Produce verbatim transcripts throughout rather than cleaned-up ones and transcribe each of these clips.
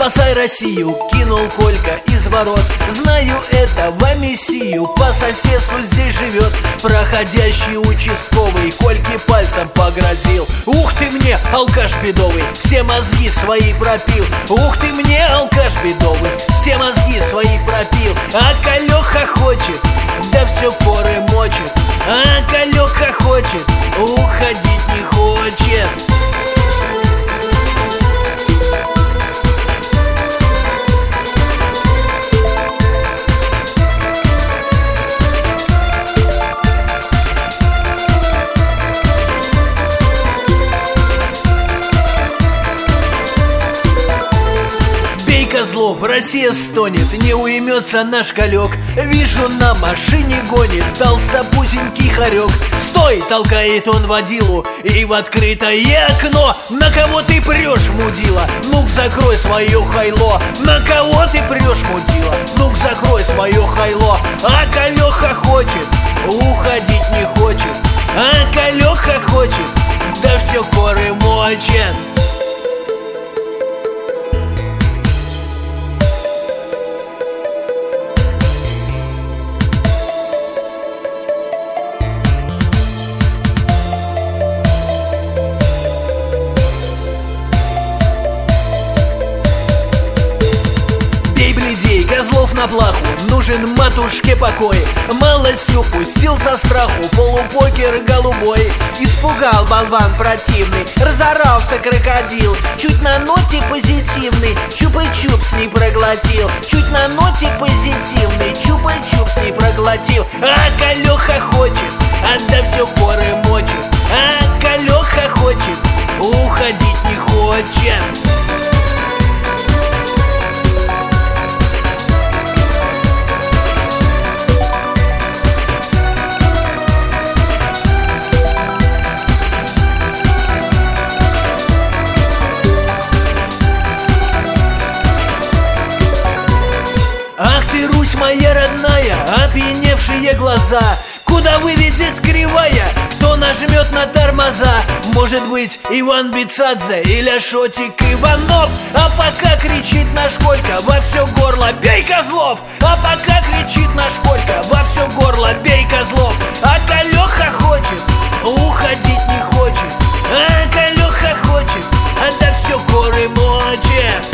Спасай Россию, кинул Колька из ворот. Знаю этого мессию, по соседству здесь живет проходящий участковый. Кольке пальцем погрозил: ух ты мне, алкаш бедовый, все мозги свои пропил. Ух ты мне, алкаш бедовый, все мозги свои пропил. А Колёха хочет, да все поры мочит. А Колёха хочет, уходить не хочет. Козлов, Россия стонет, не уймется наш Колёк. Вижу, на машине гонит толстопузенький хорек. Стой, толкает он водилу, и в открытое окно: на кого ты прешь, мудила? Ну-ка закрой свое хайло. На кого ты прешь, мудила? Ну-ка закрой свое хайло. А Колёха хочет, уходить не хочет. А Колёха хочет, да все коры мочит. Козлов на плаху, нужен матушке покой. Малостью пустил со страху полупокер голубой. Испугал болван противный, разорался крокодил. Чуть на ноте позитивный, чупа-чупс не проглотил. Чуть на ноте позитивный, чупа-чупс не проглотил. А Колёха хочет, а да все коры мочит. А Колёха хочет, уходить не хочет. Ах ты, Русь моя родная, опьяневшие глаза, куда выведет кривая, кто нажмет на тормоза? Может быть, Иван Бицадзе или Ашотик Иванов? А пока кричит наш Колька во все горло: бей козлов! А пока кричит наш Колька во все горло: бей козлов! А Колёха хочет, уходить не хочет. А Колёха хочет, а да все коры мочит.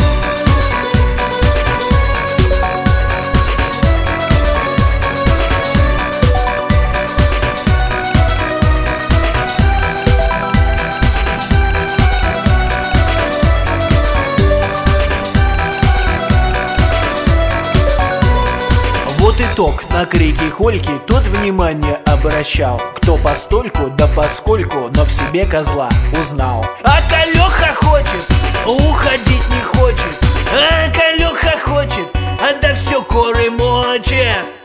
Вот итог, на крики Кольки тот внимание обращал, кто постольку да поскольку, но в себе козла узнал. А Колёха хочет, уходить не хочет. А Колёха хочет, а да все коры мочит.